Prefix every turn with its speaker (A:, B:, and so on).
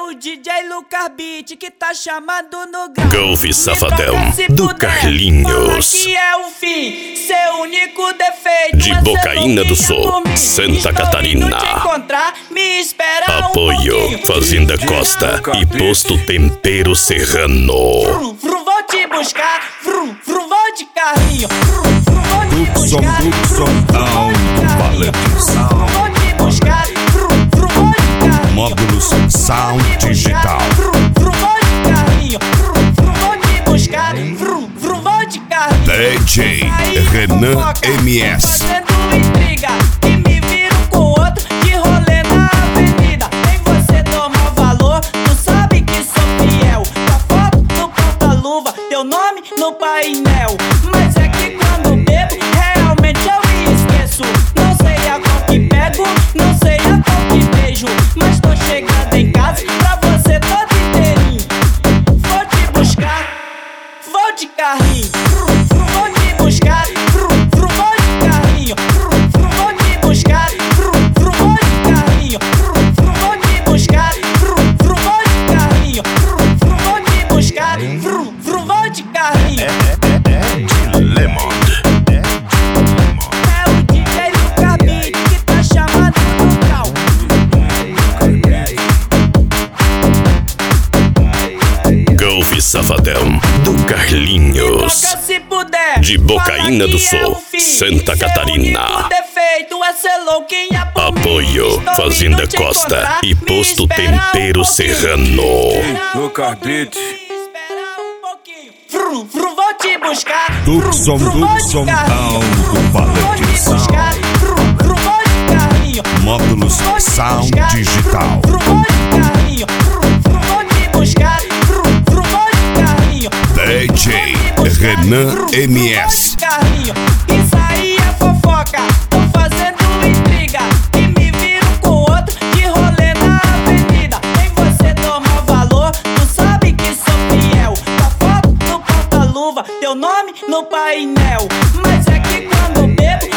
A: o DJ Lucas Beat que tá chamando no grau.
B: Golfe Safadão do Carlinhos.
A: Que é o fim, seu único defeito.
B: De Bocaina do Sul, Santa Catarina.
A: Me espera
B: Apoio Fazenda Costa e Posto Tempero Serrano.
A: Vou te buscar, vou de carrinho. Vou te buscar, vou te buscar, vou de carrinho.
C: Módulos Sound Digital.
A: Vou de carrinho, vou te buscar, vou de carrinho.
C: DJ Renan MS.
A: Fazendo intriga e me viro com outro de rolê na avenida. Nem você toma valor, tu sabe que sou fiel. Tua foto no porta-luva, teu nome no painel. Mas é que quando bebo, realmente eu me esqueço. Não sei a qual que pego, não sei a qual que beijo. Mas tô chegando em casa pra você todo inteirinho. Vou te buscar, vou de carrinho. Vou te buscar, vou de carrinho. Vou te buscar, vou de carrinho. Vou te buscar, vou de carrinho. Vou te buscar, vou de carrinho.
C: Lemon.
A: É o DJ Lucas Beat que tá chamando no grau.
B: Golfe Safadão do Carlinhos.
A: Troca se puder.
B: De Bocaina do
A: Fala que é
B: Sul,
A: o fim.
B: Santa
A: Seu
B: Catarina.
A: único defeito é ser louquinha por mim.
B: Apoio
A: Estou
B: Fazenda
A: indo te
B: Costa
A: encontrar.
B: e
A: Me
B: Posto
A: espera um
B: Tempero
A: pouquinho.
B: Serrano.
D: Lucas Beat.
A: Espera um pouquinho. Vou te buscar.
C: Tucson,
A: Vou de
C: Tucson,
A: carrinho.
C: Alto
A: Vou
C: Falante
A: te buscar.
C: Sound.
A: Vou de carrinho.
C: Módulos
A: Vou te
C: Sound
A: buscar.
C: Digital.
A: Vou de carrinho. Vou te buscar. Vou de carrinho.
C: DJ Renan MS.
A: Isso aí é fofoca, tô fazendo intriga e me viro com outro de rolê na avenida. Nem você toma valor, tu sabe que sou fiel. Tua foto no porta-luva, teu nome no painel. Mas é que quando bebo,